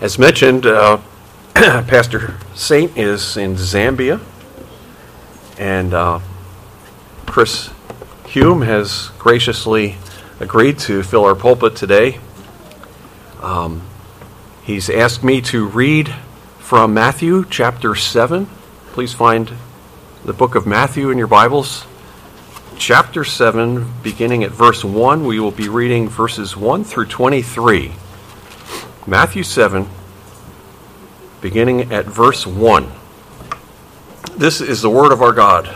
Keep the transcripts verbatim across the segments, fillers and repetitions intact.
As mentioned, uh, Pastor Saint is in Zambia, and uh, Chris Hume has graciously agreed to fill our pulpit today. Um, he's asked me to read from Matthew chapter seven. Please find the book of Matthew in your Bibles. Chapter seven, beginning at verse one. We will be reading verses one through twenty-three. Matthew seven, beginning at verse one. This is the word of our God.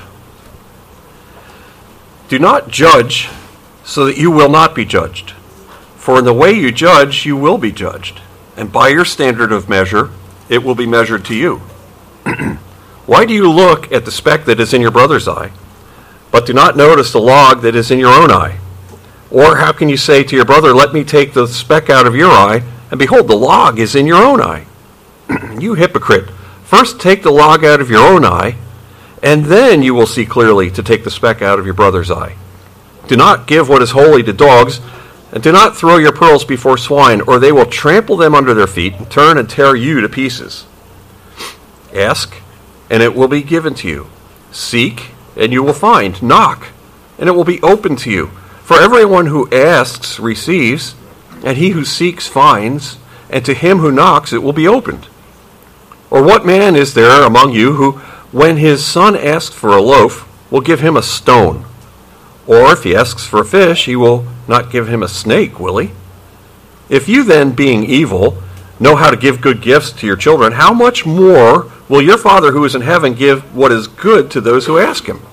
Do not judge so that you will not be judged. For in the way you judge, you will be judged. And by your standard of measure, it will be measured to you. Why do you look at the speck that is in your brother's eye, but do not notice the log that is in your own eye? Or how can you say to your brother, let me take the speck out of your eye, and behold, the log is in your own eye? You hypocrite, first take the log out of your own eye, and then you will see clearly to take the speck out of your brother's eye. Do not give what is holy to dogs, and do not throw your pearls before swine, or they will trample them under their feet and turn and tear you to pieces. Ask, and it will be given to you. Seek, and you will find. Knock, and it will be opened to you. For everyone who asks receives, and he who seeks finds, and to him who knocks it will be opened. Or what man is there among you who, when his son asks for a loaf, will give him a stone? Or if he asks for a fish, he will not give him a snake, will he? If you then, being evil, know how to give good gifts to your children, how much more will your Father who is in heaven give what is good to those who ask him?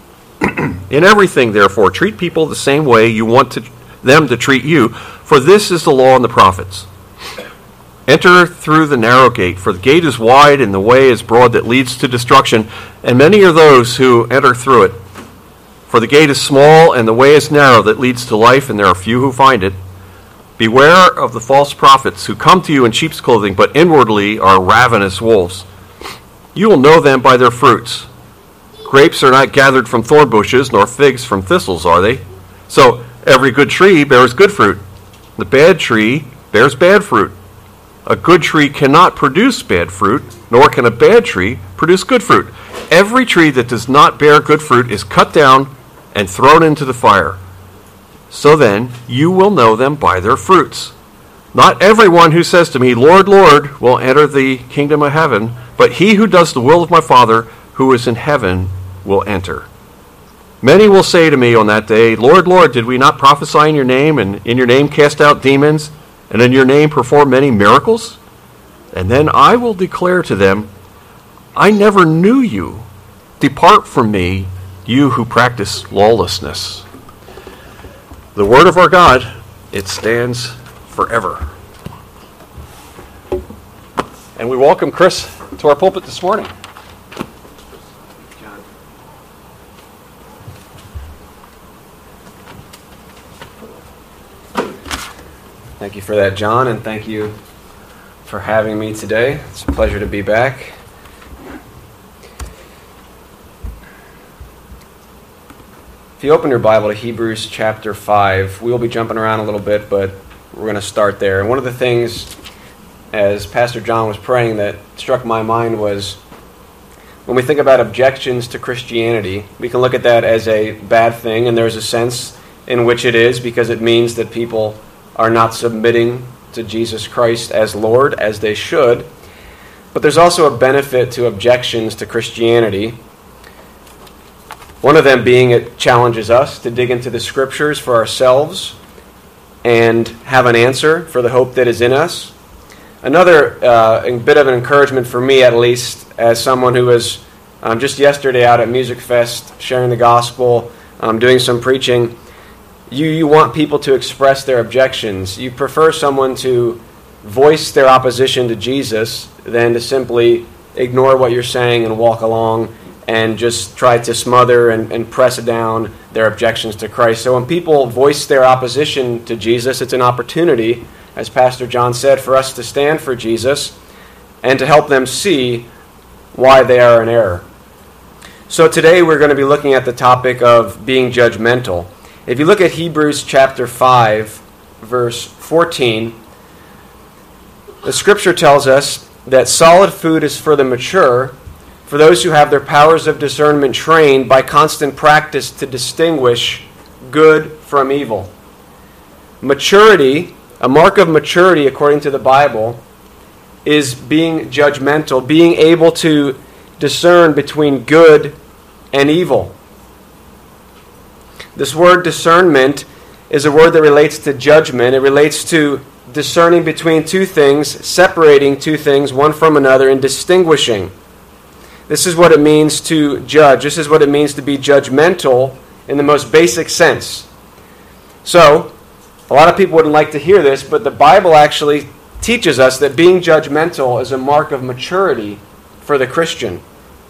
In everything, therefore, treat people the same way you want to, them to treat you, for this is the law and the prophets. Enter through the narrow gate, for the gate is wide and the way is broad that leads to destruction, and many are those who enter through it. For the gate is small and the way is narrow that leads to life, and there are few who find it. Beware of the false prophets who come to you in sheep's clothing, but inwardly are ravenous wolves. You will know them by their fruits. Grapes are not gathered from thorn bushes, nor figs from thistles, are they? So every good tree bears good fruit. The bad tree bears bad fruit. A good tree cannot produce bad fruit, nor can a bad tree produce good fruit. Every tree that does not bear good fruit is cut down and thrown into the fire. So then, you will know them by their fruits. Not everyone who says to me, Lord, Lord, will enter the kingdom of heaven, but he who does the will of my Father who is in heaven will enter. Many will say to me on that day, Lord, Lord, did we not prophesy in your name, and in your name cast out demons, and in your name perform many miracles? And then I will declare to them, I never knew you. Depart from me, you who practice lawlessness. The word of our God, it stands forever. And we welcome Chris to our pulpit this morning. Thank you for that, John, and thank you for having me today. It's a pleasure to be back. If you open your Bible to Hebrews chapter five, we'll be jumping around a little bit, but we're going to start there. And one of the things, as Pastor John was praying, that struck my mind was when we think about objections to Christianity, we can look at that as a bad thing, and there's a sense in which it is, because it means that people are not submitting to Jesus Christ as Lord, as they should. But there's also a benefit to objections to Christianity. One of them being it challenges us to dig into the Scriptures for ourselves and have an answer for the hope that is in us. Another uh, bit of an encouragement for me, at least, as someone who was um, just yesterday out at Music Fest sharing the gospel, um, doing some preaching. You, you want people to express their objections. You prefer someone to voice their opposition to Jesus than to simply ignore what you're saying and walk along and just try to smother and, and press down their objections to Christ. So when people voice their opposition to Jesus, it's an opportunity, as Pastor John said, for us to stand for Jesus and to help them see why they are in error. So today we're going to be looking at the topic of being judgmental. If you look at Hebrews chapter five, verse fourteen, The Scripture tells us that solid food is for the mature, for those who have their powers of discernment trained by constant practice to distinguish good from evil. Maturity, a mark of maturity according to the Bible, is being judgmental, being able to discern between good and evil. This word discernment is a word that relates to judgment. It relates to discerning between two things, separating two things, one from another, and distinguishing. This is what it means to judge. This is what it means to be judgmental in the most basic sense. So, a lot of people wouldn't like to hear this, but the Bible actually teaches us that being judgmental is a mark of maturity for the Christian.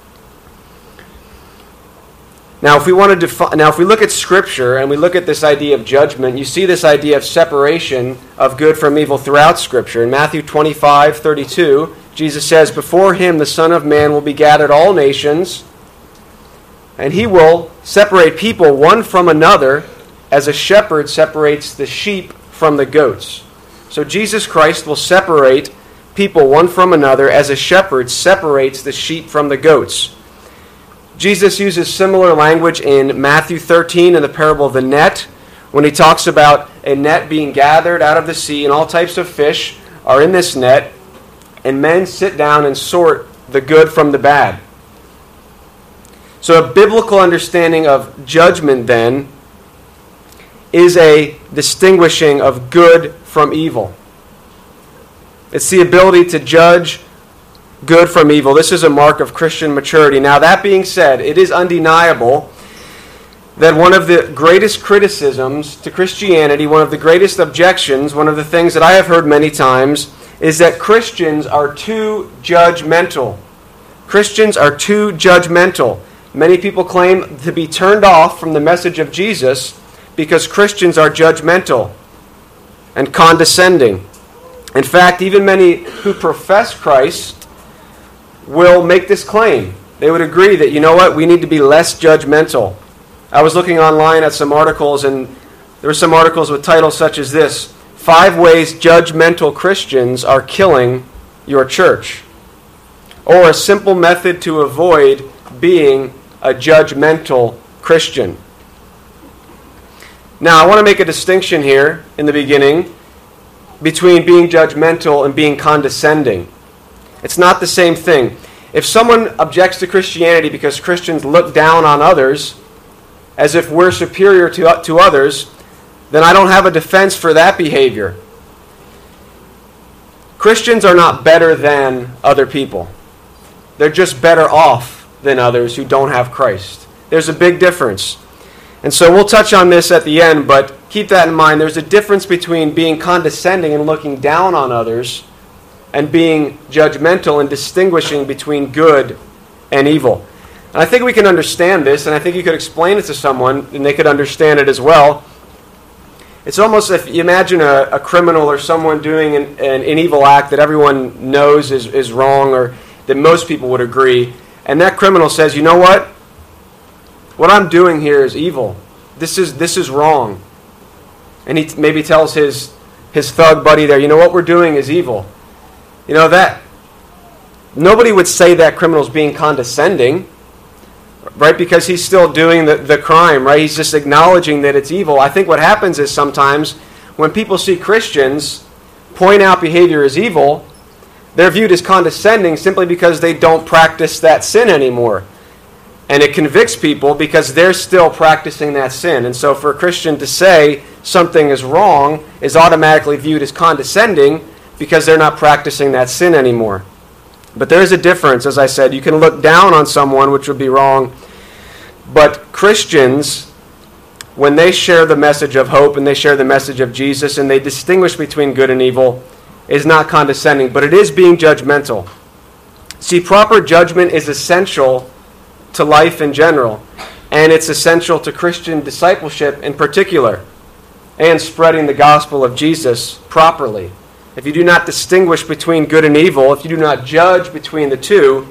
Now, if we want to defi- now, if we look at Scripture and we look at this idea of judgment, you see this idea of separation of good from evil throughout Scripture. In Matthew twenty-five thirty-two, Jesus says, "Before him the Son of Man will be gathered all nations, and he will separate people one from another, as a shepherd separates the sheep from the goats." So Jesus Christ will separate people one from another, as a shepherd separates the sheep from the goats. Jesus uses similar language in Matthew thirteen in the parable of the net, when he talks about a net being gathered out of the sea, and all types of fish are in this net, and men sit down and sort the good from the bad. So a biblical understanding of judgment, then, is a distinguishing of good from evil. It's the ability to judge good from evil. This is a mark of Christian maturity. Now, that being said, it is undeniable that one of the greatest criticisms to Christianity, one of the greatest objections, one of the things that I have heard many times, is that Christians are too judgmental. Christians are too judgmental. Many people claim to be turned off from the message of Jesus because Christians are judgmental and condescending. In fact, even many who profess Christ will make this claim. They would agree that, you know what, we need to be less judgmental. I was looking online at some articles, and there were some articles with titles such as this: Five Ways Judgmental Christians Are Killing Your Church. Or a simple method to avoid being a judgmental Christian. Now, I want to make a distinction here in the beginning between being judgmental and being condescending. It's not the same thing. If someone objects to Christianity because Christians look down on others as if we're superior to, to others, then I don't have a defense for that behavior. Christians are not better than other people. They're just better off than others who don't have Christ. There's a big difference. And so we'll touch on this at the end, but keep that in mind. There's a difference between being condescending and looking down on others and being judgmental and distinguishing between good and evil. And I think we can understand this, and I think you could explain it to someone, and they could understand it as well. It's almost if you imagine a, a criminal or someone doing an, an, an evil act that everyone knows is, is wrong, or that most people would agree, and that criminal says, you know what? What I'm doing here is evil. This is this is wrong. And he t- maybe tells his, his thug buddy there, you know what we're doing is evil. You know, that nobody would say that criminal's being condescending, right? Because he's still doing the, the crime, right? He's just acknowledging that it's evil. I think what happens is sometimes when people see Christians point out behavior as evil, they're viewed as condescending simply because they don't practice that sin anymore. And it convicts people because they're still practicing that sin. And so for a Christian to say something is wrong is automatically viewed as condescending because they're not practicing that sin anymore. But there is a difference, as I said. You can look down on someone, which would be wrong. But Christians, when they share the message of hope and they share the message of Jesus and they distinguish between good and evil, is not condescending, but it is being judgmental. See, proper judgment is essential to life in general, and it's essential to Christian discipleship in particular, and spreading the gospel of Jesus properly. If you do not distinguish between good and evil, if you do not judge between the two,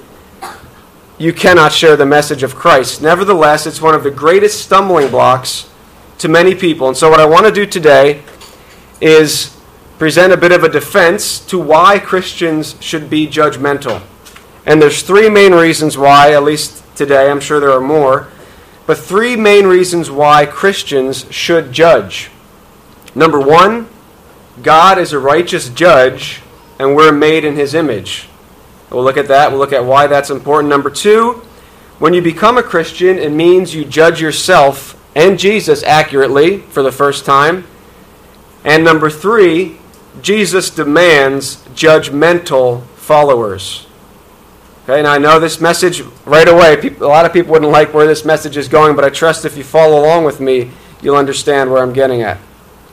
you cannot share the message of Christ. Nevertheless, it's one of the greatest stumbling blocks to many people. And so what I want to do today is present a bit of a defense to why Christians should be judgmental. And there's three main reasons why, at least today, I'm sure there are more, but three main reasons why Christians should judge. Number one, God is a righteous judge, and we're made in His image. We'll look at that. We'll look at why that's important. Number two, when you become a Christian, it means you judge yourself and Jesus accurately for the first time. And number three, Jesus demands judgmental followers. Okay, now I know this message right away, people, a lot of people wouldn't like where this message is going, but I trust if you follow along with me, you'll understand where I'm getting at.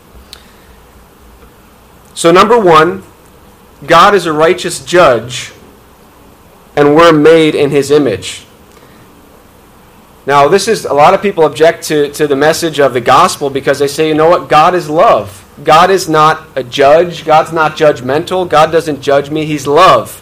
So number one, God is a righteous judge, and we're made in His image. Now, this is, a lot of people object to, to the message of the gospel because they say, you know what, God is love. God is not a judge. God's not judgmental. God doesn't judge me. He's love.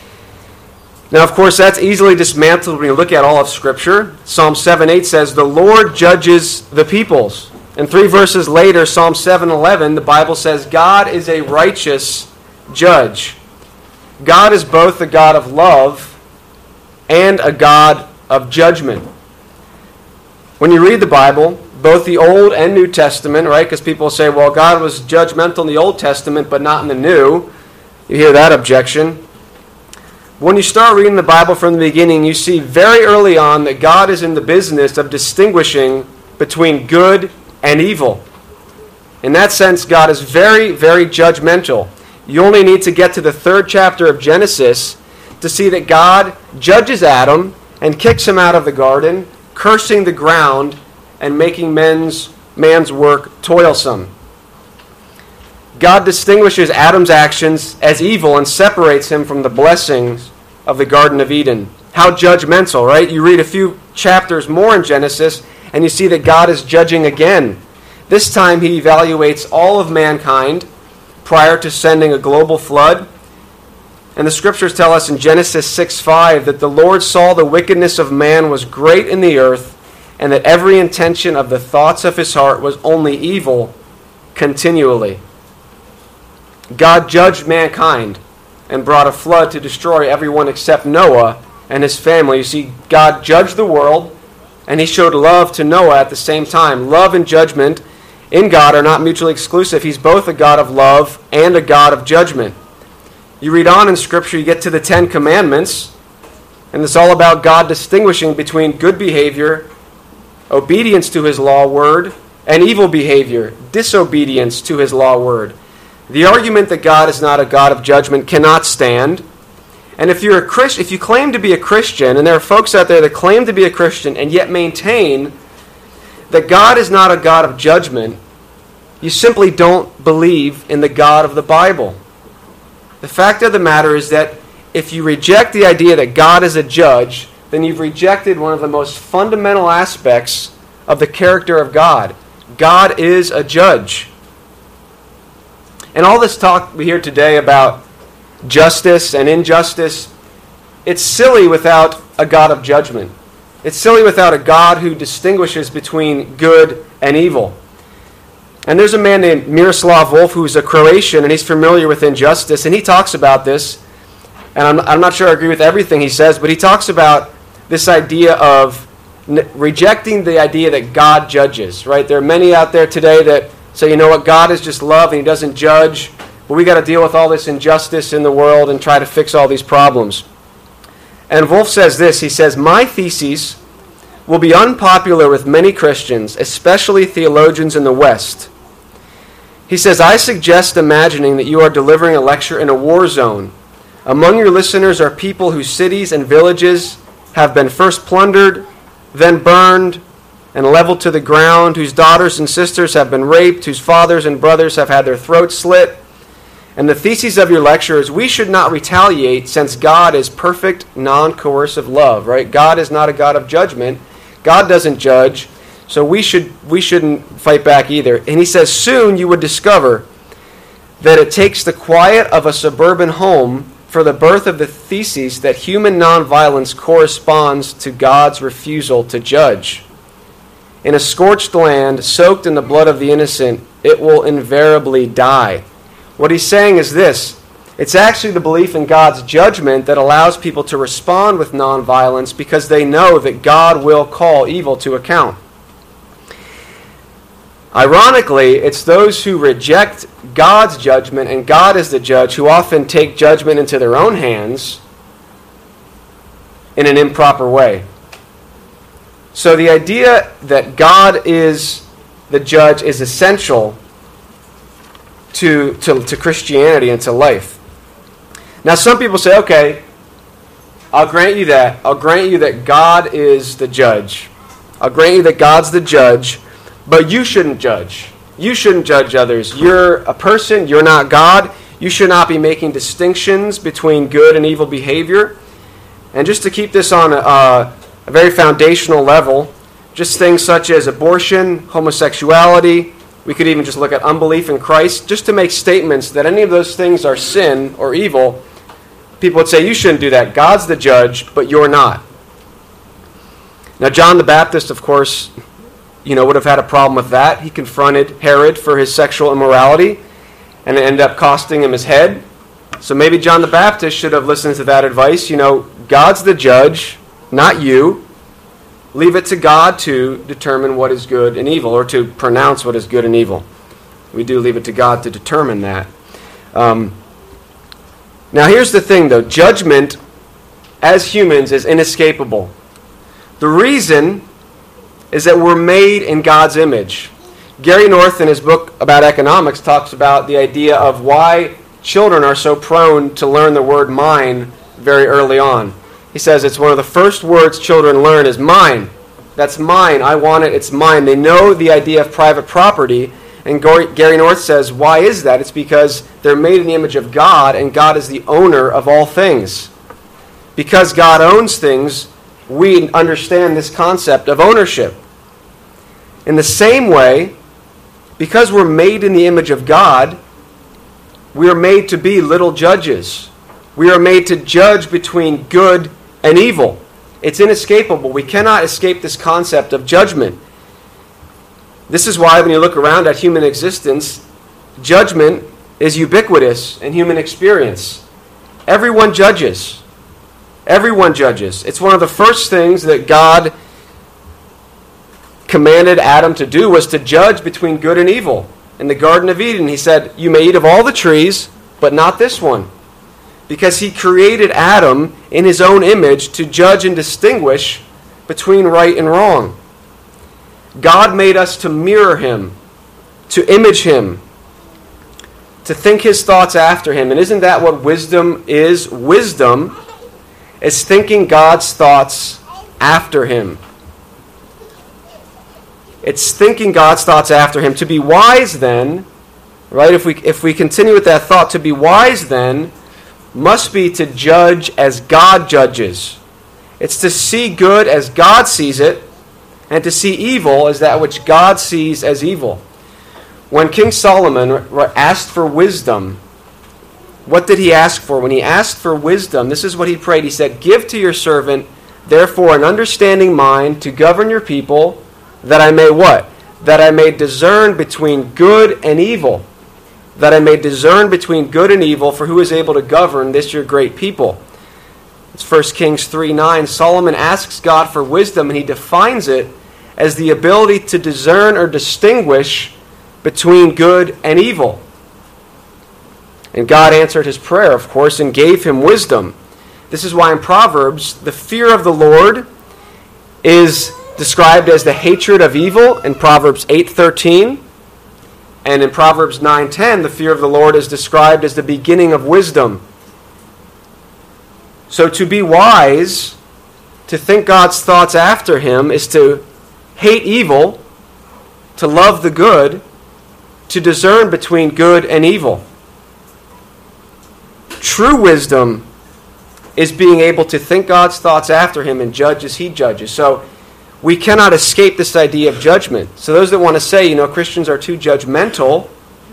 Now, of course, that's easily dismantled when you look at all of Scripture. Psalm seven eight says, the Lord judges the peoples. And three verses later, Psalm seven eleven, the Bible says, God is a righteous judge. God is both a God of love and a God of judgment. When you read the Bible, both the Old and New Testament, right? Because people say, well, God was judgmental in the Old Testament, but not in the New. You hear that objection. When you start reading the Bible from the beginning, you see very early on that God is in the business of distinguishing between good and evil. In that sense, God is very, very judgmental. You only need to get to the third chapter of Genesis to see that God judges Adam and kicks him out of the garden, cursing the ground and making men's, man's work toilsome. God distinguishes Adam's actions as evil and separates him from the blessings of the Garden of Eden. How judgmental, right? You read a few chapters more in Genesis and you see that God is judging again. This time He evaluates all of mankind prior to sending a global flood. And the Scriptures tell us in Genesis six five that the Lord saw the wickedness of man was great in the earth, and that every intention of the thoughts of his heart was only evil continually. God judged mankind and brought a flood to destroy everyone except Noah and his family. You see, God judged the world, and He showed love to Noah at the same time. Love and judgment in God are not mutually exclusive. He's both a God of love and a God of judgment. You read on in Scripture, you get to the Ten Commandments, and it's all about God distinguishing between good behavior, obedience to His law word, and evil behavior, disobedience to His law word. The argument that God is not a God of judgment cannot stand. And if you're a Christ, if you claim to be a Christian, and there are folks out there that claim to be a Christian and yet maintain that God is not a God of judgment, you simply don't believe in the God of the Bible. The fact of the matter is that if you reject the idea that God is a judge, then you've rejected one of the most fundamental aspects of the character of God. God is a judge. And all this talk we hear today about justice and injustice, it's silly without a God of judgment. It's silly without a God who distinguishes between good and evil. And there's a man named Miroslav Volf who's a Croatian, and he's familiar with injustice, and he talks about this. And I'm, I'm not sure I agree with everything he says, but he talks about this idea of n- rejecting the idea that God judges, right? There are many out there today that say, you know what, God is just love and He doesn't judge, but we got to deal with all this injustice in the world and try to fix all these problems. And Volf says this, he says, my theses will be unpopular with many Christians, especially theologians in the West. He says, I suggest imagining that you are delivering a lecture in a war zone. Among your listeners are people whose cities and villages have been first plundered, then burned, and leveled to the ground, whose daughters and sisters have been raped, whose fathers and brothers have had their throats slit. And the thesis of your lecture is we should not retaliate since God is perfect, non-coercive love, right? God is not a God of judgment. God doesn't judge, so we should we shouldn't fight back either. And he says, soon you would discover that it takes the quiet of a suburban home for the birth of the thesis that human nonviolence corresponds to God's refusal to judge. In a scorched land, soaked in the blood of the innocent, it will invariably die. What he's saying is this. It's actually the belief in God's judgment that allows people to respond with nonviolence because they know that God will call evil to account. Ironically, it's those who reject God's judgment and God is the judge who often take judgment into their own hands in an improper way. So the idea that God is the judge is essential to, to, to Christianity and to life. Now some people say, okay, I'll grant you that. I'll grant you that God is the judge. I'll grant you that God's the judge, but you shouldn't judge. You shouldn't judge others. You're a person. You're not God. You should not be making distinctions between good and evil behavior. And just to keep this on a, a, a very foundational level, just things such as abortion, homosexuality, we could even just look at unbelief in Christ, just to make statements that any of those things are sin or evil, people would say, you shouldn't do that. God's the judge, but you're not. Now, John the Baptist, of course, you know, would have had a problem with that. He confronted Herod for his sexual immorality, and it ended up costing him his head. So maybe John the Baptist should have listened to that advice. You know, God's the judge, not you. Leave it to God to determine what is good and evil, or to pronounce what is good and evil. We do leave it to God to determine that. Um, now here's the thing, though. Judgment, as humans, is inescapable. The reason is that we're made in God's image. Gary North, in his book about economics, talks about the idea of why children are so prone to learn the word mine very early on. He says it's one of the first words children learn is mine. That's mine. I want it. It's mine. They know the idea of private property. And Gary North says, why is that? It's because they're made in the image of God, and God is the owner of all things. Because God owns things, we understand this concept of ownership. In the same way, because we're made in the image of God, we are made to be little judges. We are made to judge between good and evil. It's inescapable. We cannot escape this concept of judgment. This is why when you look around at human existence, judgment is ubiquitous in human experience. Everyone judges. Everyone judges. It's one of the first things that God commanded Adam to do, was to judge between good and evil. In the Garden of Eden, he said, you may eat of all the trees, but not this one. Because he created Adam in his own image to judge and distinguish between right and wrong. God made us to mirror him, to image him, to think his thoughts after him. And isn't that what wisdom is? Wisdom is thinking God's thoughts after him. It's thinking God's thoughts after him. To be wise then, right, if we if we continue with that thought, to be wise then must be to judge as God judges. It's to see good as God sees it, and to see evil as that which God sees as evil. When King Solomon asked for wisdom, what did he ask for? When he asked for wisdom, this is what he prayed. He said, give to your servant, therefore, an understanding mind to govern your people, that I may what? That I may discern between good and evil. That I may discern between good and evil, for who is able to govern this your great people? It's First Kings three nine. Solomon asks God for wisdom, and he defines it as the ability to discern or distinguish between good and evil. And God answered his prayer, of course, and gave him wisdom. This is why in Proverbs, the fear of the Lord is described as the hatred of evil in Proverbs eight thirteen. And in Proverbs nine ten, the fear of the Lord is described as the beginning of wisdom. So to be wise, to think God's thoughts after him, is to hate evil, to love the good, to discern between good and evil. True wisdom is being able to think God's thoughts after him and judge as he judges. So we cannot escape this idea of judgment. So those that want to say, you know, Christians are too judgmental,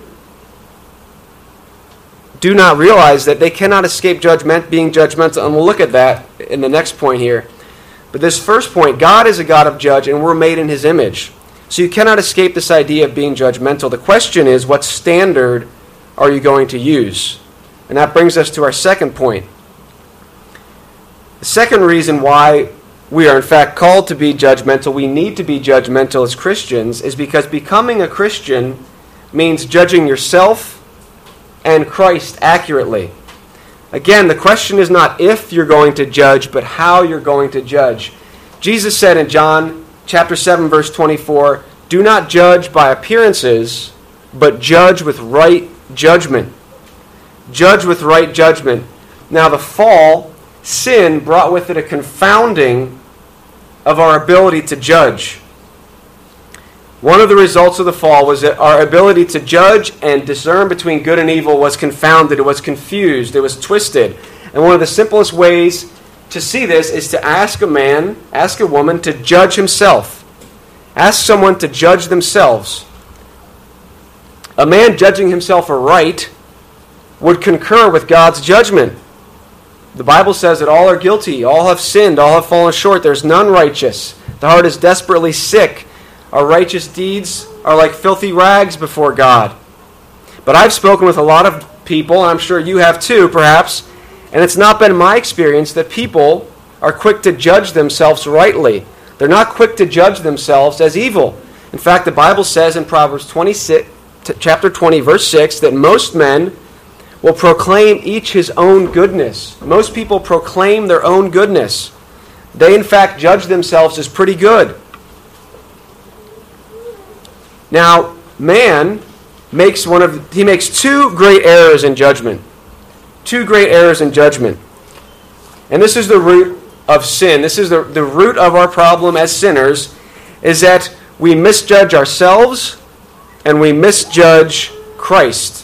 do not realize that they cannot escape judgment, being judgmental. And we'll look at that in the next point here. But this first point, God is a God of judge, and we're made in his image. So you cannot escape this idea of being judgmental. The question is, what standard are you going to use? And that brings us to our second point. The second reason why we are in fact called to be judgmental, we need to be judgmental as Christians, is because becoming a Christian means judging yourself and Christ accurately. Again, the question is not if you're going to judge, but how you're going to judge. Jesus said in John chapter seven, verse twenty-four, "Do not judge by appearances, but judge with right judgment." Judge with right judgment. Now the fall, sin, brought with it a confounding of our ability to judge. One of the results of the fall was that our ability to judge and discern between good and evil was confounded, it was confused, it was twisted. And one of the simplest ways to see this is to ask a man, ask a woman to judge himself. Ask someone to judge themselves. A man judging himself aright would concur with God's judgment. The Bible says that all are guilty, all have sinned, all have fallen short. There's none righteous. The heart is desperately sick. Our righteous deeds are like filthy rags before God. But I've spoken with a lot of people, and I'm sure you have too, perhaps, and it's not been my experience that people are quick to judge themselves rightly. They're not quick to judge themselves as evil. In fact, the Bible says in Proverbs twenty-six, chapter twenty, verse six, that most men will proclaim each his own goodness. Most people proclaim their own goodness. They, in fact, judge themselves as pretty good. Now, man makes one of he makes two great errors in judgment. Two great errors in judgment. And this is the root of sin. This is the, the root of our problem as sinners, is that we misjudge ourselves and we misjudge Christ.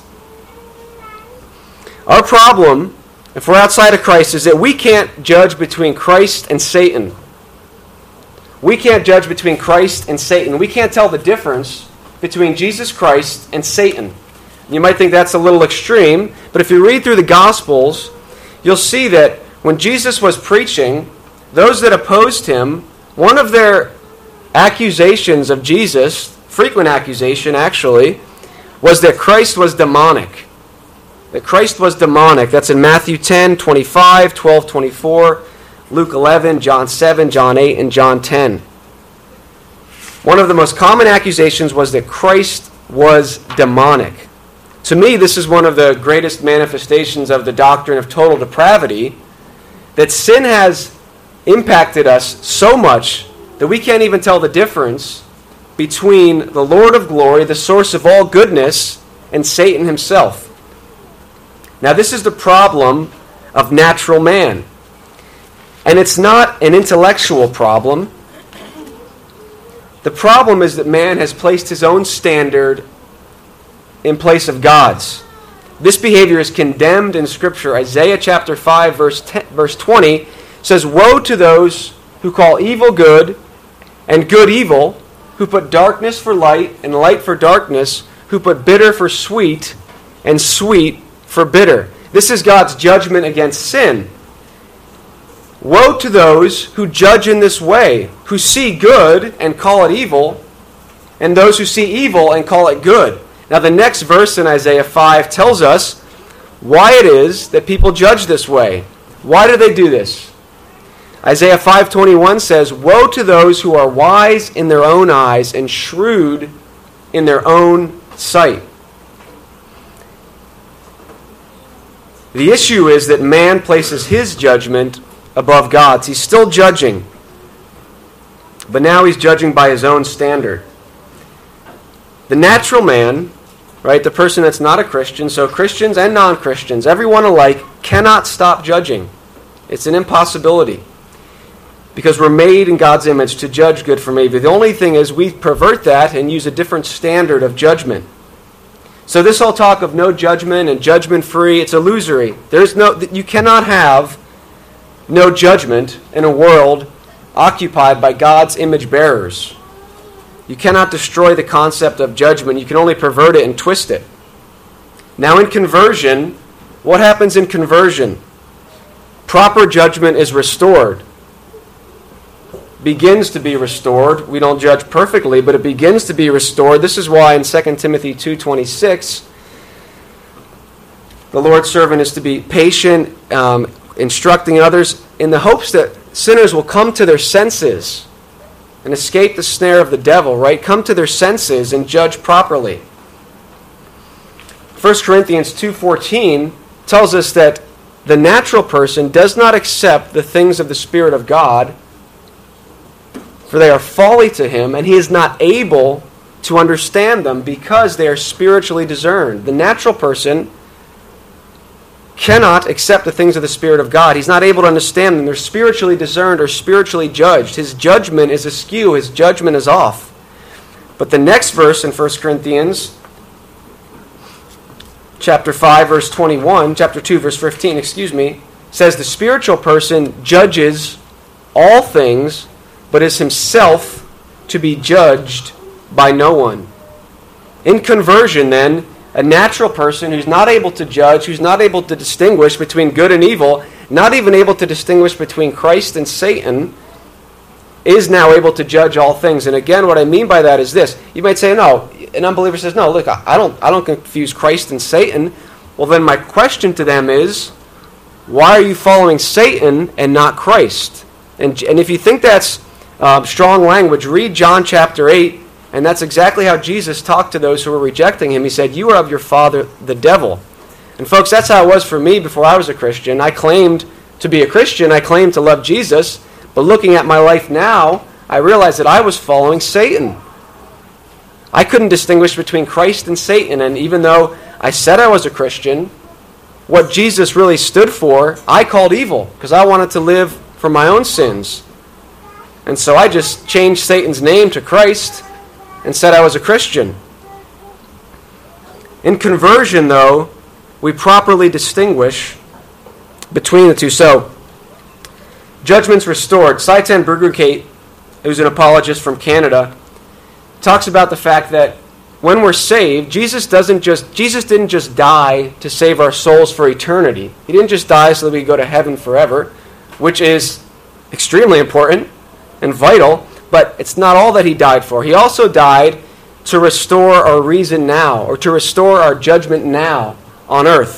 Our problem, if we're outside of Christ, is that we can't judge between Christ and Satan. We can't judge between Christ and Satan. We can't tell the difference between Jesus Christ and Satan. You might think that's a little extreme, but if you read through the Gospels, you'll see that when Jesus was preaching, those that opposed him, one of their accusations of Jesus, frequent accusation actually, was that Christ was demonic. That Christ was demonic. That's in Matthew ten, twenty-five, twelve, twenty-four, Luke eleven, John seven, John eight, and John ten. One of the most common accusations was that Christ was demonic. To me, this is one of the greatest manifestations of the doctrine of total depravity, that sin has impacted us so much that we can't even tell the difference between the Lord of glory, the source of all goodness, and Satan himself. Now, this is the problem of natural man. And it's not an intellectual problem. The problem is that man has placed his own standard in place of God's. This behavior is condemned in Scripture. Isaiah chapter five, verse ten, verse twenty says, "Woe to those who call evil good and good evil, who put darkness for light and light for darkness, who put bitter for sweet and sweet for bitter." This is God's judgment against sin. Woe to those who judge in this way, who see good and call it evil, and those who see evil and call it good. Now the next verse in Isaiah five tells us why it is that people judge this way. Why do they do this? Isaiah five twenty-one says, "Woe to those who are wise in their own eyes and shrewd in their own sight." The issue is that man places his judgment above God's. He's still judging, but now he's judging by his own standard. The natural man, right, the person that's not a Christian, so Christians and non-Christians, everyone alike, cannot stop judging. It's an impossibility, because we're made in God's image to judge good from evil. The only thing is we pervert that and use a different standard of judgment. So this whole talk of no judgment and judgment-free, it's illusory. There's no, you cannot have no judgment in a world occupied by God's image bearers. You cannot destroy the concept of judgment. You can only pervert it and twist it. Now in conversion, what happens in conversion? Proper judgment is restored. Begins to be restored. We don't judge perfectly, but it begins to be restored. This is why in Second Timothy two twenty-six, The Lord's servant is to be patient, um, instructing others in the hopes that sinners will come to their senses and escape the snare of the devil, right? Come to their senses and judge properly. First Corinthians two fourteen tells us that the natural person does not accept the things of the Spirit of God, for they are folly to him, and he is not able to understand them because they are spiritually discerned. The natural person cannot accept the things of the Spirit of God. He's not able to understand them. They're spiritually discerned or spiritually judged. His judgment is askew. His judgment is off. But the next verse in First Corinthians chapter five, verse twenty-one, chapter two, verse fifteen, excuse me, says the spiritual person judges all things, but is himself to be judged by no one. In conversion, then, a natural person who's not able to judge, who's not able to distinguish between good and evil, not even able to distinguish between Christ and Satan, is now able to judge all things. And again, what I mean by that is this. You might say, no, an unbeliever says, no, look, I don't, I don't confuse Christ and Satan. Well, then my question to them is, why are you following Satan and not Christ? And, and if you think that's uh, strong language, read John chapter eight, and that's exactly how Jesus talked to those who were rejecting him. He said, you are of your father, the devil. And folks, that's how it was for me before I was a Christian. I claimed to be a Christian. I claimed to love Jesus. But looking at my life now, I realized that I was following Satan. I couldn't distinguish between Christ and Satan. And even though I said I was a Christian, what Jesus really stood for, I called evil because I wanted to live for my own sins. And so I just changed Satan's name to Christ and said I was a Christian. In conversion, though, we properly distinguish between the two. So, judgment's restored. Saitan Burgerkate, who's an apologist from Canada, talks about the fact that when we're saved, Jesus doesn't just Jesus didn't just die to save our souls for eternity. He didn't just die so that we go to heaven forever, which is extremely important and vital, but it's not all that he died for. He also died to restore our reason now, or to restore our judgment now on earth.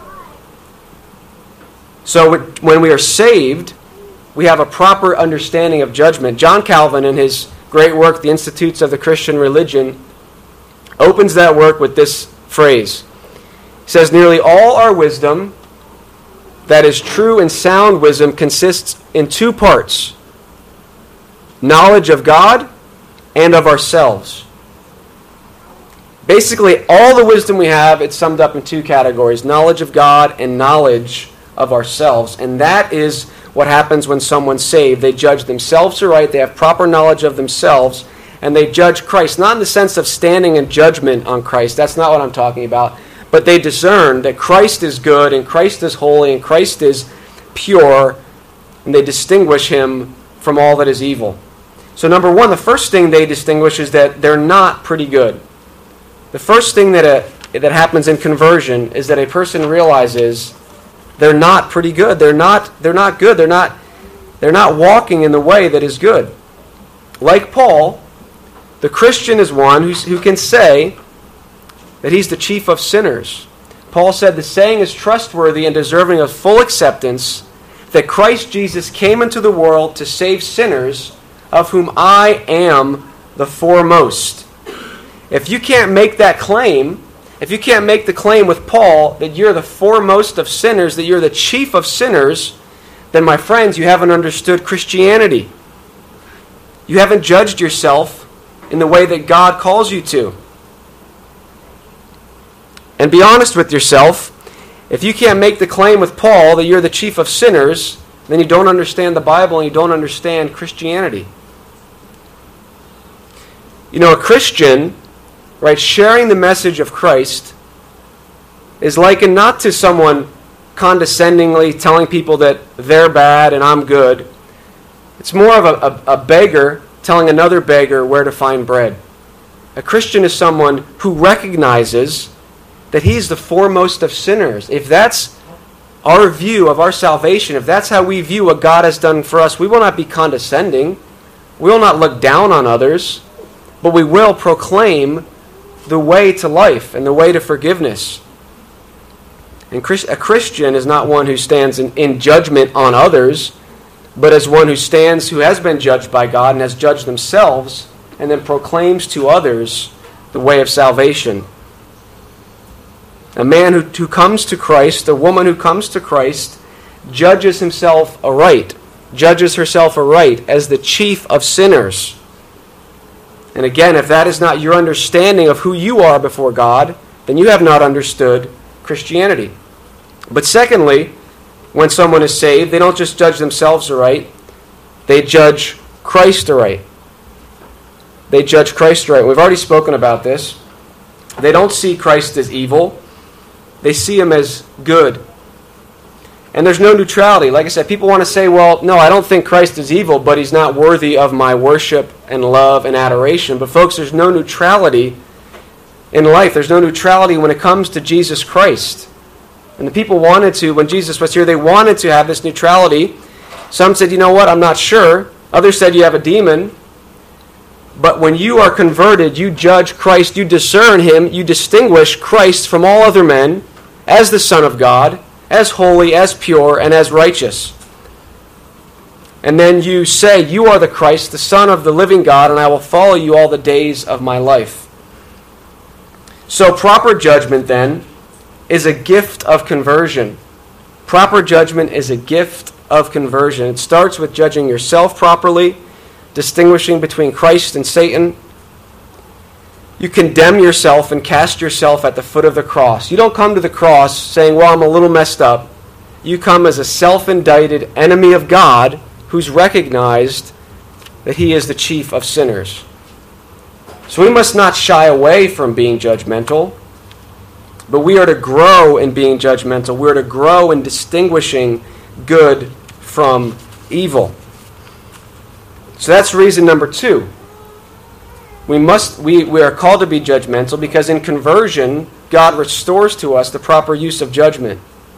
So when we are saved, we have a proper understanding of judgment. John Calvin, in his great work, The Institutes of the Christian Religion, opens that work with this phrase. He says, nearly all our wisdom, that is true and sound wisdom, consists in two parts: knowledge of God and of ourselves. Basically, all the wisdom we have, it's summed up in two categories: knowledge of God and knowledge of ourselves. And that is what happens when someone's saved. They judge themselves aright, they have proper knowledge of themselves, and they judge Christ. Not in the sense of standing in judgment on Christ, that's not what I'm talking about, but they discern that Christ is good, and Christ is holy, and Christ is pure, and they distinguish him from all that is evil. So number one, the first thing they distinguish is that they're not pretty good. The first thing that a, that happens in conversion is that a person realizes they're not pretty good. They're not, they're not good. They're not, they're not walking in the way that is good. Like Paul, the Christian is one who's, who can say that he's the chief of sinners. Paul said, the saying is trustworthy and deserving of full acceptance, that Christ Jesus came into the world to save sinners, of whom I am the foremost. If you can't make that claim, if you can't make the claim with Paul that you're the foremost of sinners, that you're the chief of sinners, then my friends, you haven't understood Christianity. You haven't judged yourself in the way that God calls you to. And be honest with yourself. If you can't make the claim with Paul that you're the chief of sinners, then you don't understand the Bible and you don't understand Christianity. You know, a Christian, right, sharing the message of Christ is likened not to someone condescendingly telling people that they're bad and I'm good. It's more of a, a, a beggar telling another beggar where to find bread. A Christian is someone who recognizes that he's the foremost of sinners. If that's our view of our salvation, if that's how we view what God has done for us, we will not be condescending. We will not look down on others, but we will proclaim the way to life and the way to forgiveness. And a Christian is not one who stands in, in judgment on others, but as one who stands, who has been judged by God and has judged themselves, and then proclaims to others the way of salvation. A man who, who comes to Christ, a woman who comes to Christ, judges himself aright, judges herself aright as the chief of sinners. And again, if that is not your understanding of who you are before God, then you have not understood Christianity. But secondly, when someone is saved, they don't just judge themselves aright, they judge Christ aright. They judge Christ aright. We've already spoken about this. They don't see Christ as evil. They see him as good. And there's no neutrality. Like I said, people want to say, well, no, I don't think Christ is evil, but he's not worthy of my worship and love and adoration. But folks, there's no neutrality in life. There's no neutrality when it comes to Jesus Christ. And the people wanted to, when Jesus was here, they wanted to have this neutrality. Some said, you know what, I'm not sure. Others said you have a demon. But when you are converted, you judge Christ, you discern him, you distinguish Christ from all other men as the Son of God, as holy, as pure, and as righteous. And then you say, you are the Christ, the Son of the living God, and I will follow you all the days of my life. So proper judgment, then, is a gift of conversion. Proper judgment is a gift of conversion. It starts with judging yourself properly, distinguishing between Christ and Satan. You condemn yourself and cast yourself at the foot of the cross. You don't come to the cross saying, well, I'm a little messed up. You come as a self-indicted enemy of God who's recognized that he is the chief of sinners. So we must not shy away from being judgmental, but we are to grow in being judgmental. We are to grow in distinguishing good from evil. So that's reason number two. We must we, we are called to be judgmental because in conversion, God restores to us the proper use of judgment.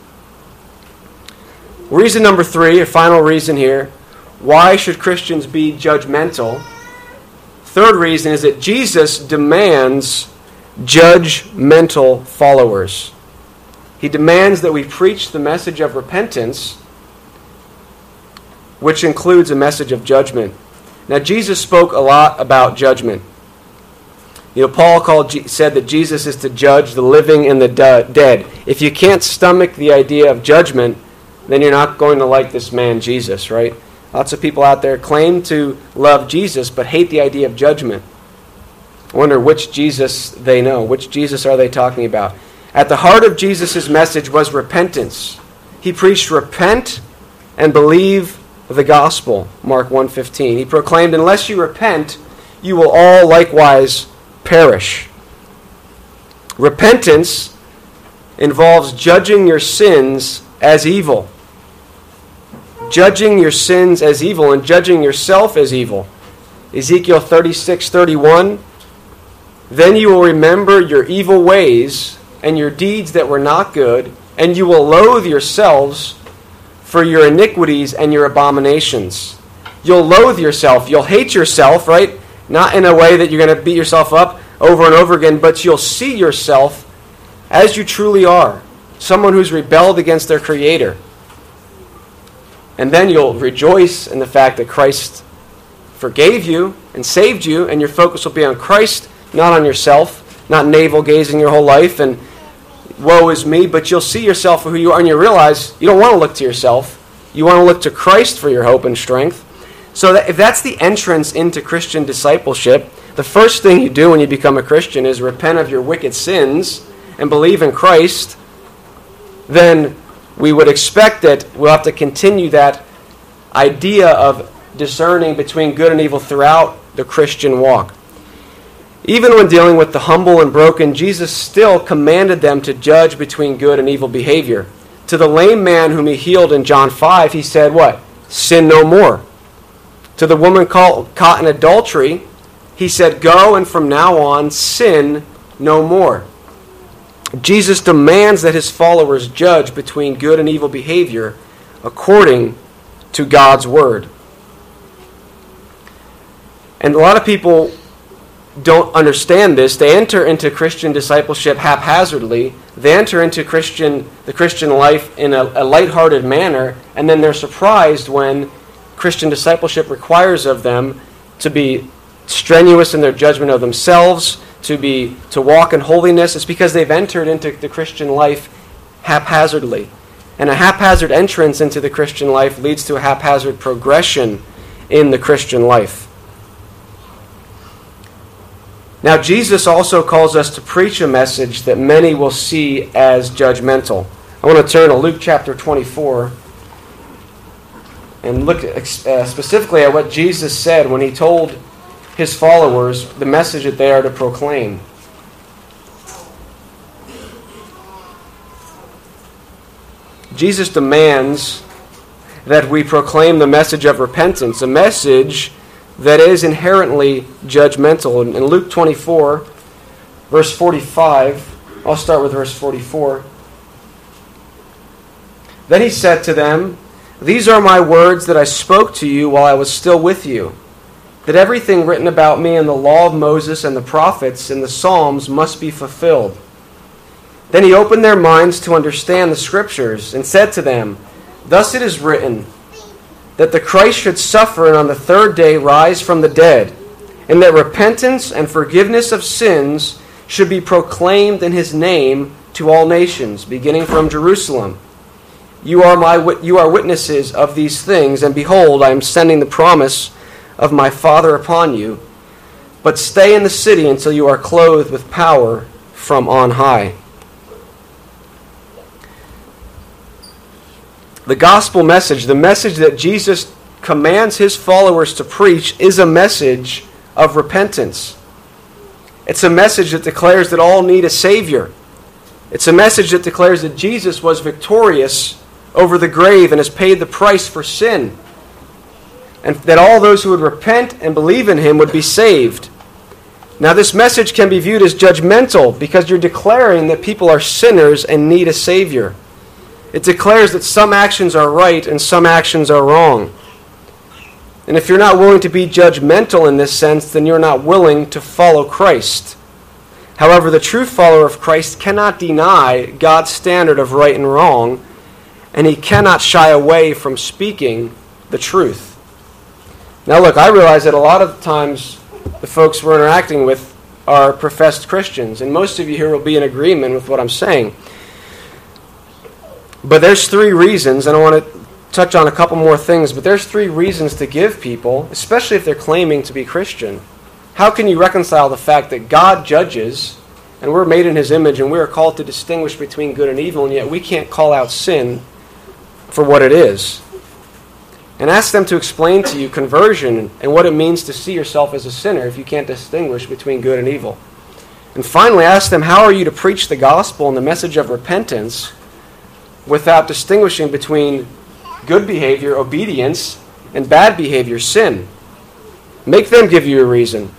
Reason number three, a final reason here, why should Christians be judgmental? Third reason is that Jesus demands judgmental followers. He demands that we preach the message of repentance, which includes a message of judgment. Now, Jesus spoke a lot about judgment. You know, Paul called, said that Jesus is to judge the living and the dead. If you can't stomach the idea of judgment, then you're not going to like this man, Jesus, right? Lots of people out there claim to love Jesus, but hate the idea of judgment. I wonder which Jesus they know. Which Jesus are they talking about? At the heart of Jesus' message was repentance. He preached, repent and believe the gospel, Mark one fifteen. He proclaimed, unless you repent, you will all likewise perish. Repentance involves judging your sins as evil. Judging your sins as evil and judging yourself as evil. Ezekiel thirty-six thirty-one. Then you will remember your evil ways and your deeds that were not good, and you will loathe yourselves for your iniquities and your abominations. You'll loathe yourself. You'll hate yourself, right? Not in a way that you're going to beat yourself up over and over again, but you'll see yourself as you truly are. Someone who's rebelled against their Creator. And then you'll rejoice in the fact that Christ forgave you and saved you, and your focus will be on Christ, not on yourself, not navel-gazing your whole life and woe is me, but you'll see yourself for who you are, and you realize you don't want to look to yourself. You want to look to Christ for your hope and strength. So that if that's the entrance into Christian discipleship, the first thing you do when you become a Christian is repent of your wicked sins and believe in Christ, then we would expect that we'll have to continue that idea of discerning between good and evil throughout the Christian walk. Even when dealing with the humble and broken, Jesus still commanded them to judge between good and evil behavior. To the lame man whom he healed in John five, he said what? Sin no more. To the woman caught, caught in adultery, he said, go and from now on sin no more. Jesus demands that his followers judge between good and evil behavior according to God's word. And a lot of people don't understand this. They enter into Christian discipleship haphazardly. They enter into Christian the Christian life in a, a lighthearted manner, and then they're surprised when Christian discipleship requires of them to be strenuous in their judgment of themselves, to be to walk in holiness. It's because they've entered into the Christian life haphazardly. And a haphazard entrance into the Christian life leads to a haphazard progression in the Christian life. Now, Jesus also calls us to preach a message that many will see as judgmental. I want to turn to Luke chapter twenty-four and look uh, specifically at what Jesus said when he told his followers the message that they are to proclaim. Jesus demands that we proclaim the message of repentance, a message that is inherently judgmental. In Luke twenty-four, verse forty-five, I'll start with verse forty-four. Then he said to them, "These are my words that I spoke to you while I was still with you, that everything written about me in the law of Moses and the prophets and the Psalms must be fulfilled." Then he opened their minds to understand the Scriptures and said to them, "Thus it is written, that the Christ should suffer and on the third day rise from the dead, and that repentance and forgiveness of sins should be proclaimed in his name to all nations, beginning from Jerusalem. You are my you are witnesses of these things, and behold, I am sending the promise of my Father upon you. But stay in the city until you are clothed with power from on high." The gospel message, the message that Jesus commands his followers to preach, is a message of repentance. It's a message that declares that all need a Savior. It's a message that declares that Jesus was victorious over the grave and has paid the price for sin, and that all those who would repent and believe in him would be saved. Now, this message can be viewed as judgmental because you're declaring that people are sinners and need a Savior. It declares that some actions are right and some actions are wrong. And if you're not willing to be judgmental in this sense, then you're not willing to follow Christ. However, the true follower of Christ cannot deny God's standard of right and wrong, and he cannot shy away from speaking the truth. Now look, I realize that a lot of times the folks we're interacting with are professed Christians, and most of you here will be in agreement with what I'm saying. But there's three reasons, and I want to touch on a couple more things, but there's three reasons to give people, especially if they're claiming to be Christian. How can you reconcile the fact that God judges, and we're made in his image, and we are called to distinguish between good and evil, and yet we can't call out sin for what it is? And ask them to explain to you conversion and what it means to see yourself as a sinner if you can't distinguish between good and evil. And finally, ask them, how are you to preach the gospel and the message of repentance without distinguishing between good behavior, obedience, and bad behavior, sin? Make them give you a reason.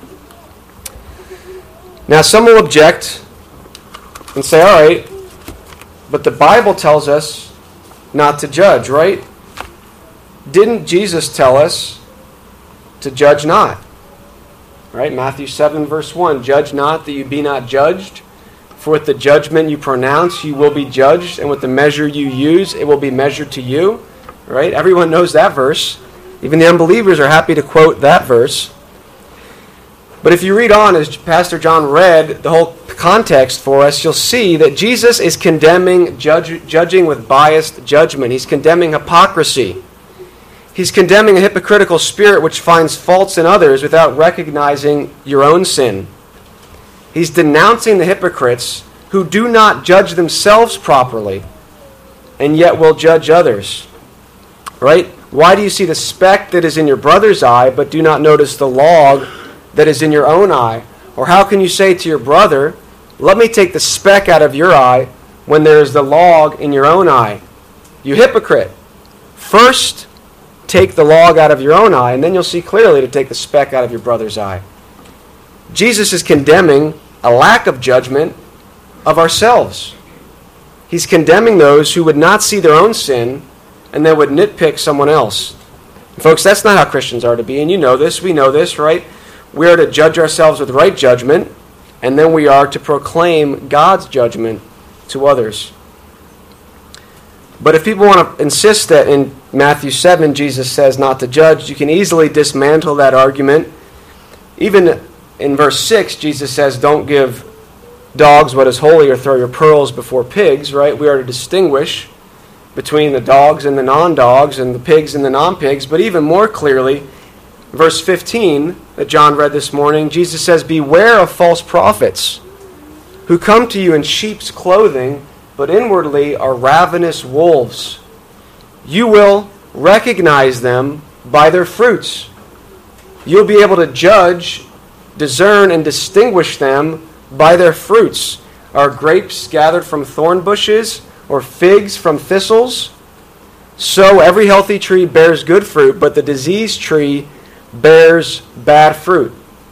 Now, some will object and say, all right, but the Bible tells us not to judge, right? Didn't Jesus tell us to judge not? Right? Matthew seven, verse one, "Judge not that you be not judged. For with the judgment you pronounce, you will be judged, and with the measure you use, it will be measured to you." Right? Everyone knows that verse. Even the unbelievers are happy to quote that verse. But if you read on, as Pastor John read the whole context for us, you'll see that Jesus is condemning judge, judging with biased judgment. He's condemning hypocrisy. He's condemning a hypocritical spirit which finds faults in others without recognizing your own sin. He's denouncing the hypocrites who do not judge themselves properly and yet will judge others. Right? Why do you see the speck that is in your brother's eye but do not notice the log that is in your own eye? Or how can you say to your brother, "Let me take the speck out of your eye," when there is the log in your own eye? You hypocrite. First, take the log out of your own eye, and then you'll see clearly to take the speck out of your brother's eye. Jesus is condemning a lack of judgment of ourselves. He's condemning those who would not see their own sin and then would nitpick someone else. And folks, that's not how Christians are to be, and you know this, we know this, right? we are to judge ourselves with right judgment, and then we are to proclaim God's judgment to others. But if people want to insist that in Matthew seven Jesus says not to judge, you can easily dismantle that argument. Even in verse six, Jesus says, don't give dogs what is holy or throw your pearls before pigs, right? We are to distinguish between the dogs and the non-dogs and the pigs and the non-pigs. But even more clearly, verse fifteen that John read this morning, Jesus says, beware of false prophets who come to you in sheep's clothing, but inwardly are ravenous wolves. You will recognize them by their fruits. You'll be able to judge, discern, and distinguish them by their fruits. Are grapes gathered from thorn bushes or figs from thistles? So every healthy tree bears good fruit, but the diseased tree bears bad fruit.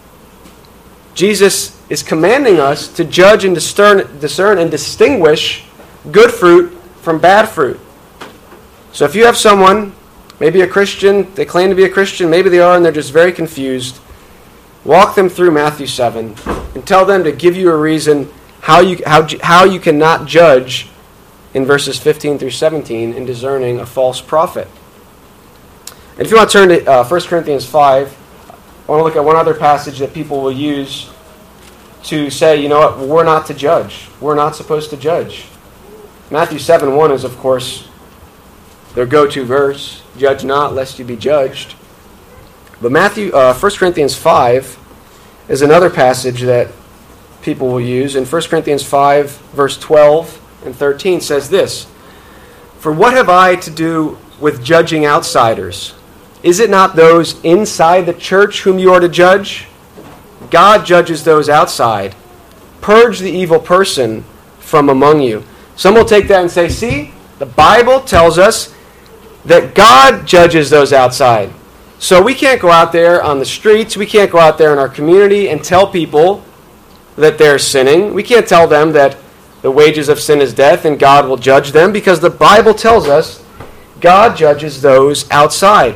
Jesus is commanding us to judge and discern, discern and distinguish good fruit from bad fruit. So if you have someone, maybe a Christian, they claim to be a Christian, maybe they are and they're just very confused, walk them through Matthew seven and tell them to give you a reason how you how, how you cannot judge in verses fifteen through seventeen in discerning a false prophet. And if you want to turn to uh, First Corinthians five, I want to look at one other passage that people will use to say, you know what, we're not to judge. We're not supposed to judge. Matthew seven one is, of course, their go-to verse, judge not lest you be judged. But Matthew, uh, First Corinthians five is another passage that people will use. In First Corinthians five, verse twelve and thirteen says this, for what have I to do with judging outsiders? Is it not those inside the church whom you are to judge? God judges those outside. Purge the evil person from among you. Some will take that and say, see, the Bible tells us that God judges those outside. So we can't go out there on the streets, we can't go out there in our community and tell people that they're sinning. We can't tell them that the wages of sin is death and God will judge them, because the Bible tells us God judges those outside.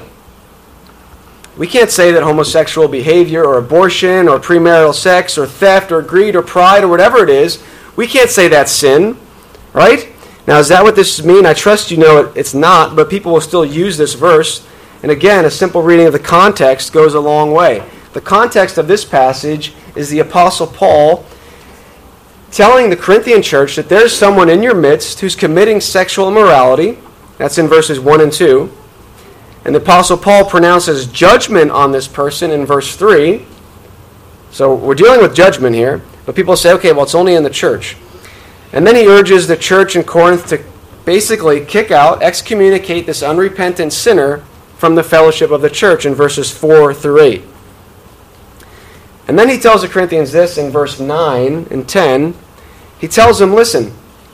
We can't say that homosexual behavior or abortion or premarital sex or theft or greed or pride or whatever it is, we can't say that's sin, right? Now, is that what this means? I trust you know it, it's not, but people will still use this verse. And again, a simple reading of the context goes a long way. The context of this passage is the Apostle Paul telling the Corinthian church that there's someone in your midst who's committing sexual immorality. That's in verses one and two. And the Apostle Paul pronounces judgment on this person in verse three. So we're dealing with judgment here. But people say, okay, well, it's only in the church. And then he urges the church in Corinth to basically kick out, excommunicate this unrepentant sinner from the fellowship of the church in verses four through eight. And then he tells the Corinthians this in verse nine and ten. He tells them, listen,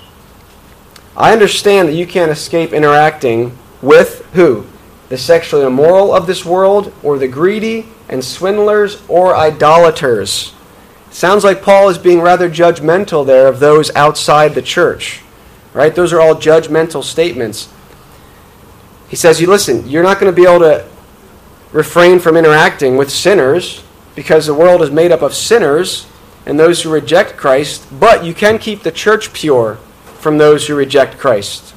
I understand that you can't escape interacting with who? The sexually immoral of this world, or the greedy and swindlers or idolaters. Sounds like Paul is being rather judgmental there of those outside the church. Right? Those are all judgmental statements. He says, you listen, you're not going to be able to refrain from interacting with sinners because the world is made up of sinners and those who reject Christ, but you can keep the church pure from those who reject Christ.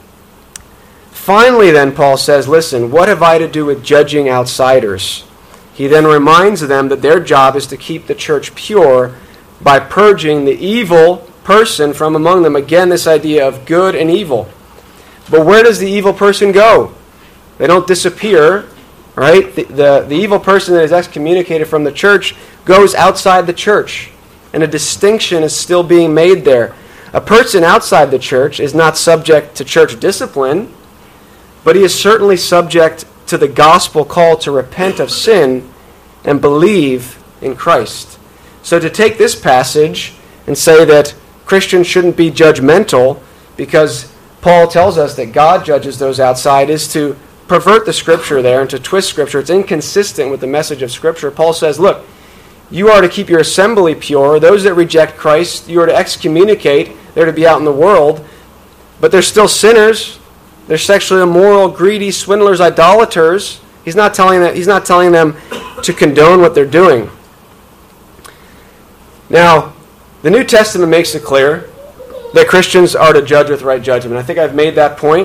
Finally, then, Paul says, listen, what have I to do with judging outsiders? He then reminds them that their job is to keep the church pure by purging the evil person from among them. Again, this idea of good and evil. But where does the evil person go? They don't disappear, right? The, the, the evil person that is excommunicated from the church goes outside the church, and a distinction is still being made there. A person outside the church is not subject to church discipline, but he is certainly subject to the gospel call to repent of sin and believe in Christ. So to take this passage and say that Christians shouldn't be judgmental because Paul tells us that God judges those outside is to pervert the Scripture there and to twist Scripture. It's inconsistent with the message of Scripture. Paul says, look, you are to keep your assembly pure. Those that reject Christ, you are to excommunicate. They're to be out in the world. But they're still sinners. They're sexually immoral, greedy, swindlers, idolaters. He's not telling that. He's not telling them to condone what they're doing. Now, the New Testament makes it clear that Christians are to judge with right judgment. I think I've made that point.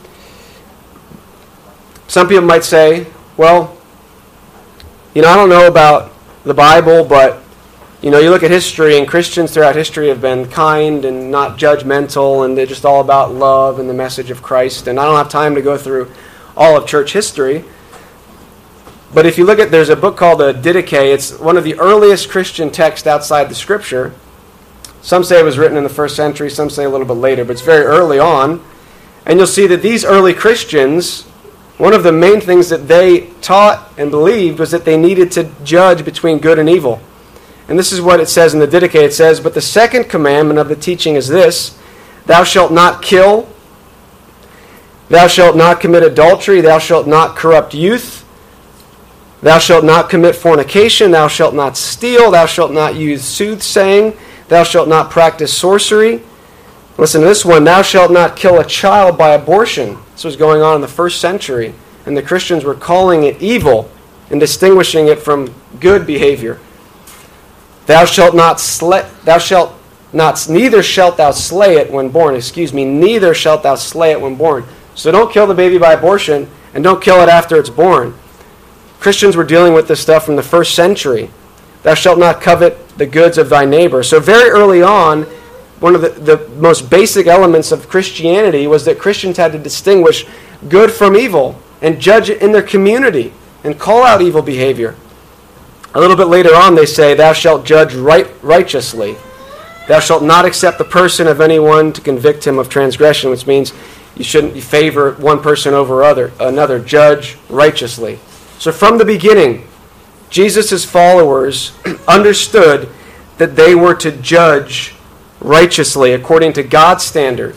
Some people might say, well, you know, I don't know about the Bible, but, you know, you look at history, and Christians throughout history have been kind and not judgmental, and they're just all about love and the message of Christ. And I don't have time to go through all of church history. But if you look at, there's a book called the Didache. It's one of the earliest Christian texts outside the Scripture. Some say it was written in the first century, some say a little bit later, but it's very early on. And you'll see that these early Christians, one of the main things that they taught and believed was that they needed to judge between good and evil. And this is what it says in the Didache. It says, "But the second commandment of the teaching is this, thou shalt not kill, thou shalt not commit adultery, thou shalt not corrupt youth, thou shalt not commit fornication, thou shalt not steal, thou shalt not use soothsaying, thou shalt not practice sorcery." Listen to this one, "Thou shalt not kill a child by abortion." This was going on in the first century, and the Christians were calling it evil and distinguishing it from good behavior. "Thou shalt not slay, thou shalt not, neither shalt thou slay it when born." Excuse me, neither shalt thou slay it when born. So don't kill the baby by abortion, and don't kill it after it's born. Christians were dealing with this stuff from the first century. "Thou shalt not covet the goods of thy neighbor." So very early on, one of the, the most basic elements of Christianity was that Christians had to distinguish good from evil and judge it in their community and call out evil behavior. A little bit later on they say, "Thou shalt judge right, righteously. Thou shalt not accept the person of anyone to convict him of transgression," which means you shouldn't favor one person over other, another. Judge righteously. So from the beginning, Jesus' followers understood that they were to judge righteously according to God's standard.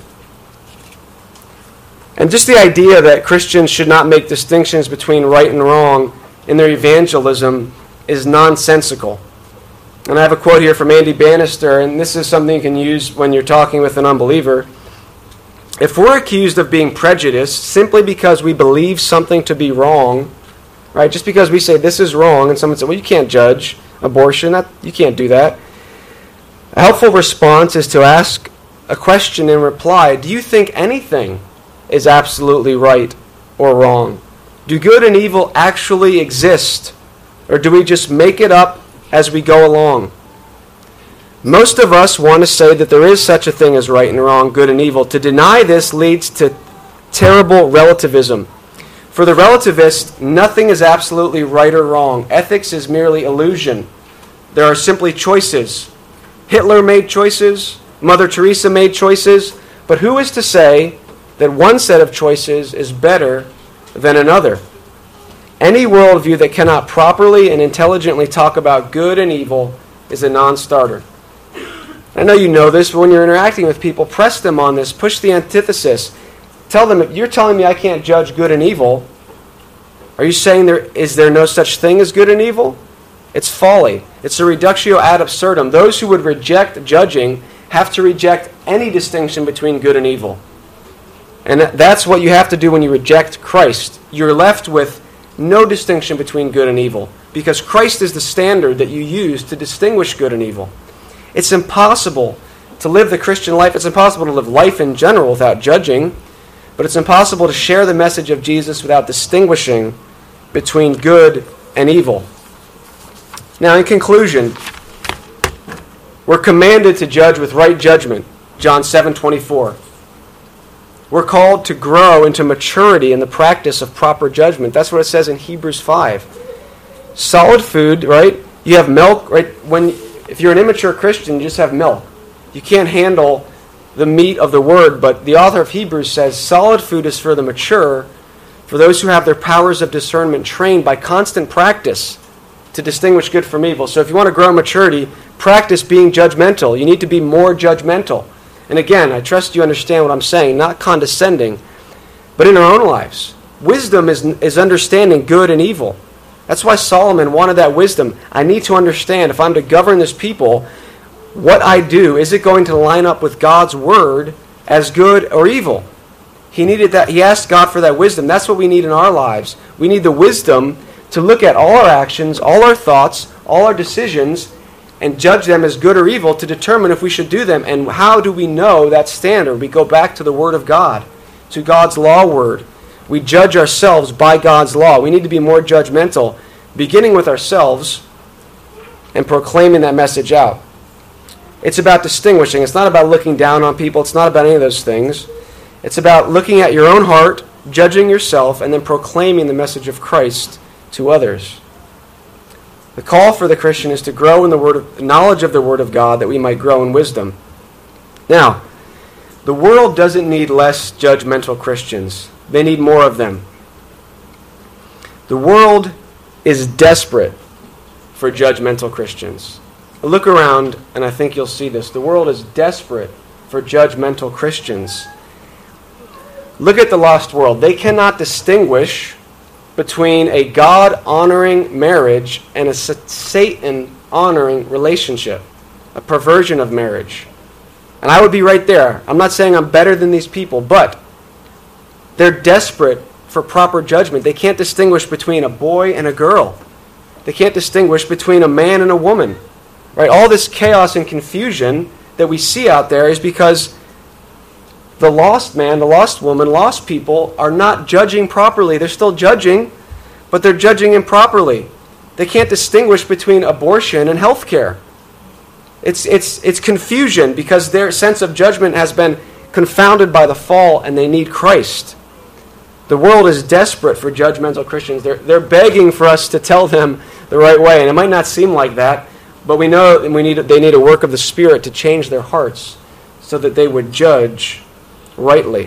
And just the idea that Christians should not make distinctions between right and wrong in their evangelism is nonsensical. And I have a quote here from Andy Bannister, and this is something you can use when you're talking with an unbeliever. "If we're accused of being prejudiced simply because we believe something to be wrong," right? Just because we say this is wrong, and someone says, "Well, you can't judge abortion. That, you can't do that." A helpful response is to ask a question in reply. Do you think anything is absolutely right or wrong? Do good and evil actually exist? Or do we just make it up as we go along? Most of us want to say that there is such a thing as right and wrong, good and evil. To deny this leads to terrible relativism. For the relativist, nothing is absolutely right or wrong. Ethics is merely illusion. There are simply choices. Hitler made choices. Mother Teresa made choices. But who is to say that one set of choices is better than another? Any worldview that cannot properly and intelligently talk about good and evil is a non-starter. I know you know this, but when you're interacting with people, press them on this. Push the antithesis. Tell them, if you're telling me I can't judge good and evil, are you saying there is there no such thing as good and evil? It's folly. It's a reductio ad absurdum. Those who would reject judging have to reject any distinction between good and evil. And that's what you have to do when you reject Christ. You're left with no distinction between good and evil, because Christ is the standard that you use to distinguish good and evil. It's impossible to live the Christian life. It's impossible to live life in general without judging, but it's impossible to share the message of Jesus without distinguishing between good and evil. Now, in conclusion, we're commanded to judge with right judgment, John seven twenty-four. We're called to grow into maturity in the practice of proper judgment. That's what it says in Hebrews five. Solid food, right? You have milk, right? When if you're an immature Christian, you just have milk. You can't handle the meat of the word, but the author of Hebrews says solid food is for the mature, for those who have their powers of discernment trained by constant practice to distinguish good from evil. So if you want to grow in maturity, practice being judgmental. You need to be more judgmental. And again, I trust you understand what I'm saying, not condescending, but in our own lives. Wisdom is, is understanding good and evil. That's why Solomon wanted that wisdom. I need to understand, if I'm to govern this people, what I do, is it going to line up with God's word as good or evil? He needed that. He asked God for that wisdom. That's what we need in our lives. We need the wisdom to look at all our actions, all our thoughts, all our decisions, and judge them as good or evil to determine if we should do them. And how do we know that standard? We go back to the Word of God, to God's law word. We judge ourselves by God's law. We need to be more judgmental, beginning with ourselves and proclaiming that message out. It's about distinguishing. It's not about looking down on people. It's not about any of those things. It's about looking at your own heart, judging yourself, and then proclaiming the message of Christ to others. The call for the Christian is to grow in the word of, knowledge of the Word of God, that we might grow in wisdom. Now, the world doesn't need less judgmental Christians. They need more of them. The world is desperate for judgmental Christians. Look around, and I think you'll see this. The world is desperate for judgmental Christians. Look at the lost world. They cannot distinguish between a God-honoring marriage and a Satan-honoring relationship, a perversion of marriage. And I would be right there. I'm not saying I'm better than these people, but they're desperate for proper judgment. They can't distinguish between a boy and a girl. They can't distinguish between a man and a woman. Right? All this chaos and confusion that we see out there is because the lost man, the lost woman, lost people are not judging properly. They're still judging, but they're judging improperly. They can't distinguish between abortion and health care. It's, it's, it's confusion because their sense of judgment has been confounded by the fall, and they need Christ. The world is desperate for judgmental Christians. They're, they're begging for us to tell them the right way, and it might not seem like that, but we know we need, they need a work of the Spirit to change their hearts so that they would judge rightly.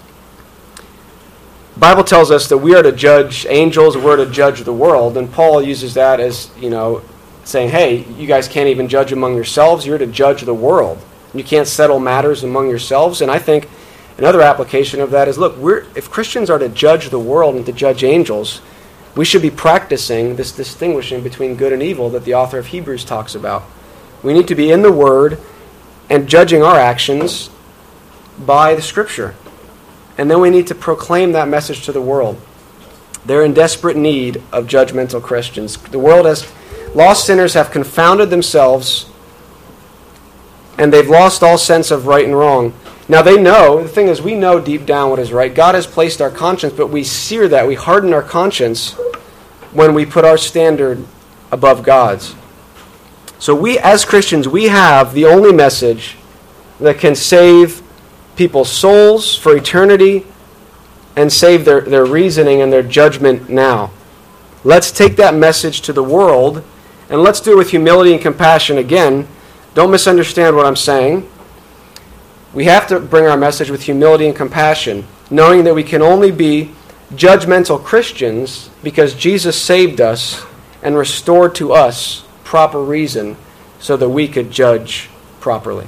The Bible tells us that we are to judge angels, we're to judge the world, and Paul uses that as, you know, saying, hey, you guys can't even judge among yourselves, you're to judge the world. You can't settle matters among yourselves. And I think another application of that is, look, we're, if Christians are to judge the world and to judge angels, we should be practicing this distinguishing between good and evil that the author of Hebrews talks about. We need to be in the Word and judging our actions by the Scripture. And then we need to proclaim that message to the world. They're in desperate need of judgmental Christians. The world has, lost sinners have confounded themselves, and they've lost all sense of right and wrong. Now they know, the thing is, we know deep down what is right. God has placed our conscience, but we sear that, we harden our conscience when we put our standard above God's. So we, as Christians, we have the only message that can save people's souls for eternity and save their, their reasoning and their judgment now. Let's take that message to the world, and let's do it with humility and compassion again. Don't misunderstand what I'm saying. We have to bring our message with humility and compassion, knowing that we can only be judgmental Christians because Jesus saved us and restored to us proper reason so that we could judge properly.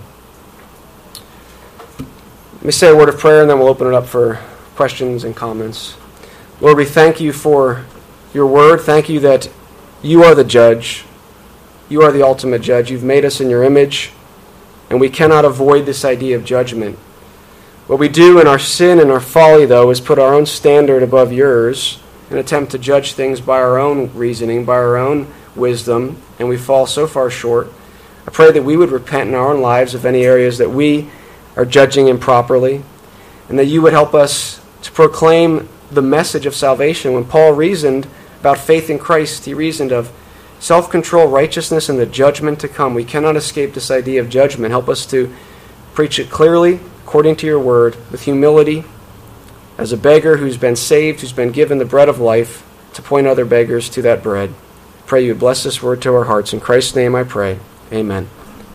Let me say a word of prayer, and then we'll open it up for questions and comments. Lord, we thank you for your word. Thank you that you are the judge. You are the ultimate judge. You've made us in your image, and we cannot avoid this idea of judgment. What we do in our sin and our folly, though, is put our own standard above yours and attempt to judge things by our own reasoning, by our own wisdom, and we fall so far short. I pray that we would repent in our own lives of any areas that we are judging improperly, and that you would help us to proclaim the message of salvation. When Paul reasoned about faith in Christ, he reasoned of self-control, righteousness, and the judgment to come. We cannot escape this idea of judgment. Help us to preach it clearly, according to your word, with humility, as a beggar who's been saved, who's been given the bread of life, to point other beggars to that bread. Pray you would bless this word to our hearts. In Christ's name I pray. Amen.